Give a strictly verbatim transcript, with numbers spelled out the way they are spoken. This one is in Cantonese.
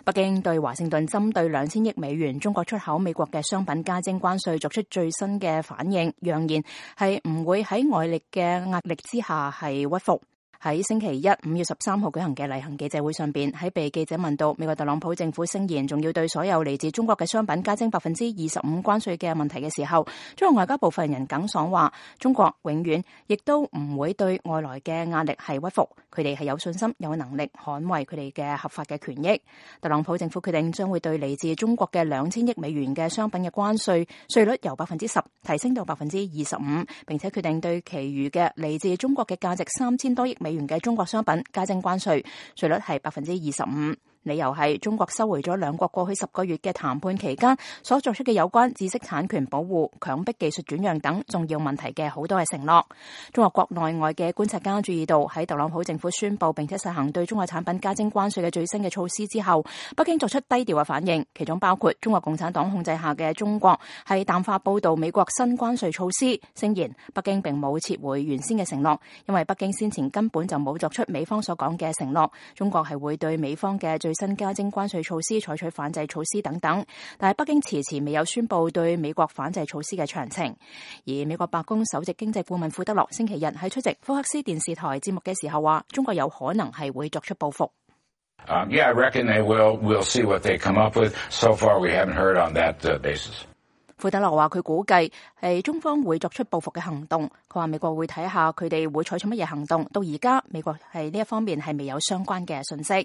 北京對華盛頓針對兩千億美元中國出口美國嘅商品加徵關稅作出最新嘅反應，揚言係唔會喺外力嘅壓力之下係屈服。喺星期一五月十三號舉行嘅例行記者會上邊，喺被記者問到美國特朗普政府聲言仲要對所有嚟自中國嘅商品加徵百分之二十五關稅嘅問題嘅時候，中國外交部發言人耿爽話：中國永遠亦都唔會對外來嘅壓力係屈服，佢哋係有信心、有能力捍衛佢哋嘅合法嘅權益。特朗普政府決定將會對嚟自中國嘅兩千億美元嘅商品嘅關稅稅率由百分之十提升到百分之二十五，並且決定對其餘嘅嚟自中國嘅價值三千多億美元嘅中國商品加徵關稅，稅率係百分之二十五。理由係中國收回咗兩國過去十個月嘅談判期間所作出嘅有關知識產權保護、強迫技術轉讓等重要問題嘅好多嘅承諾。中國國內外嘅觀察家注意到，喺特朗普政府宣布並且實行對中國產品加徵關稅嘅最新嘅措施之後，北京作出低調嘅反應，其中包括中國共產黨控制下嘅中國係淡化報導美國新關稅措施，聲言北京並冇撤回原先嘅承諾，因為北京先前根本就冇作出美方所講嘅承諾，中國係會對美方嘅最新加徵關稅措施採取反制措施等等，但係北京遲遲未有宣布對美國反制措施嘅詳情。而美國白宮首席經濟顧問庫德洛星期日喺出席福克斯電視台節目嘅時候話，中國有可能係會作出報復。 Um, yeah, I reckon they will. We'll see what they come up with. So far, we haven't heard on that uh, basis. 庫德洛話佢估計係中方會作出報復嘅行動。佢話美國會睇下佢哋會採取乜嘢行動。到而家美國係呢一方面係未有相關嘅信息。